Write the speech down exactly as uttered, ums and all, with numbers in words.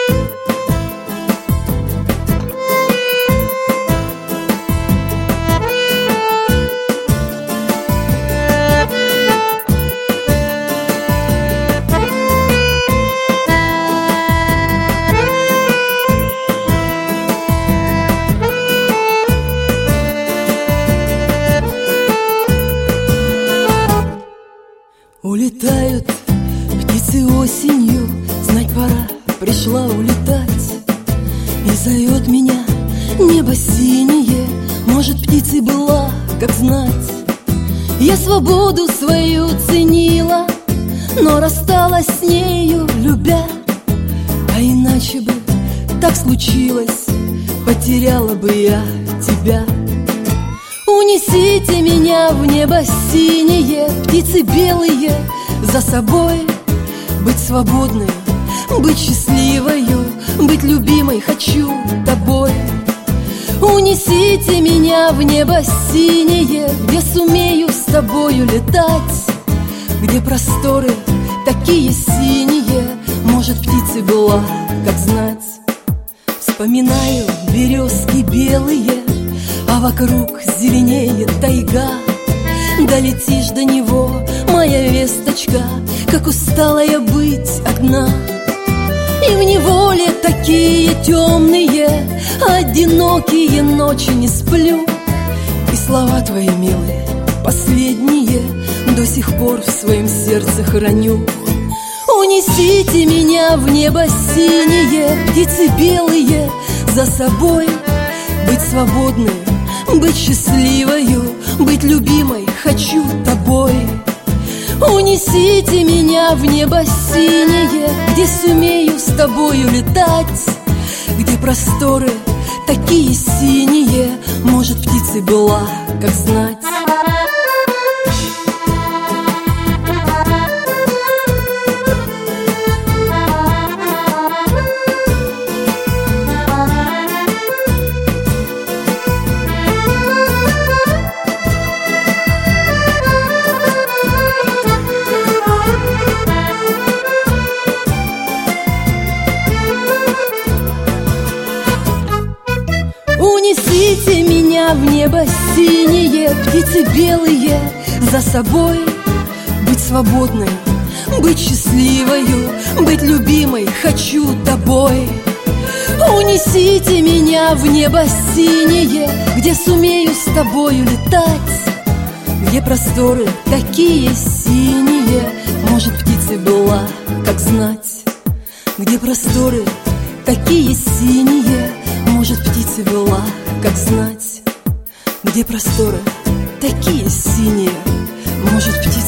Улетают птицы осенью, знать пора, пришла улетать. И зовет меня небо синее, может, птицей была, как знать. Я свободу свою ценила, но рассталась с нею, любя. А иначе бы так случилось, потеряла бы я тебя. Унесите меня в небо синее, птицы белые, за собой. Быть свободной, быть счастливою, быть любимой хочу тобой. Унесите меня в небо синее, где сумею с тобою летать, где просторы такие синие, может, птицей была, как знать. Вспоминаю березки белые, а вокруг зеленеет тайга. Долетишь до него, моя весточка, как устала я быть одна. И в неволе такие темные, одинокие ночи не сплю. И слова твои, милые, последние, до сих пор в своем сердце храню. Унесите меня в небо синее, птицы белые, за собой. Быть свободной, быть счастливою, быть любимой хочу тобой. Унесите меня в небо синее, где сумею с тобою летать, где просторы такие синие, может, птицей была, как знать. Унесите меня в небо синее, птицы белые, за собой. Быть свободной, быть счастливою, быть любимой хочу тобой. Унесите меня в небо синее, где сумею с тобою летать, где просторы такие синие, может, птицей была, как знать. Где просторы такие синие, может, птицей была, как знать. Где просторы такие синие, может, птицей